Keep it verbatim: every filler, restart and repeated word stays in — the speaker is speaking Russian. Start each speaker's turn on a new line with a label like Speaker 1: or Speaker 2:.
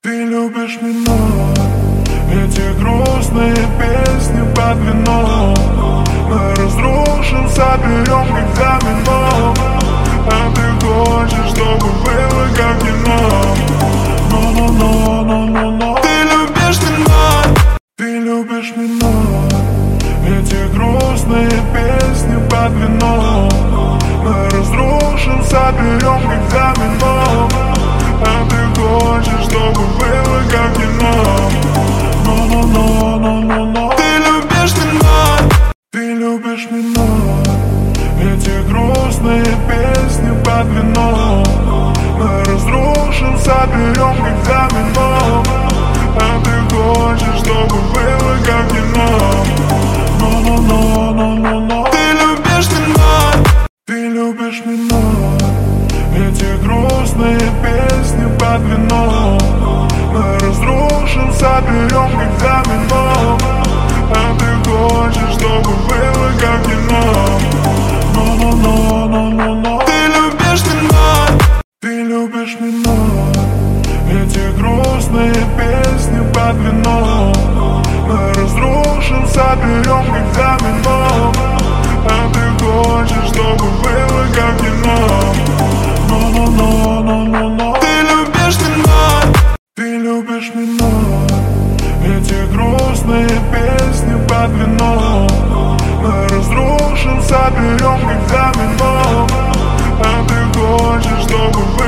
Speaker 1: Ты любишь меня, эти грустные песни под вино. Мы разрушим, соберем как домино. А ты хочешь, чтобы было как кино. Но-но-но-но-но-но. Ты любишь меня, ты любишь меня, эти грустные песни под вино. Мы разрушим, соберем как домино. А ты хочешь, чтобы было как кино. Но-но-но-но-но-но. Ты любишь меня, ты любишь меня, эти грустные песни под вино. Мы разрушим, соберем как домино. А ты хочешь, чтобы было как кино. Но-но-но-но-но-но. Ты любишь меня, ты любишь меня, эти грустные песни под вино. Мы разрушим, соберем как домино. А ты хочешь, чтобы было как кино. Но-но-но-но-но-но. Ты любишь меня, ты любишь меня, эти грустные песни под вино. Мы разрушим, соберем как домино. А ты хочешь, чтобы было как кино. Но-но-но-но-но-но. Ты любишь меня, ты любишь меня, эти грустные песни под вино. Мы разрушим, соберем как домино. А ты хочешь, чтобы было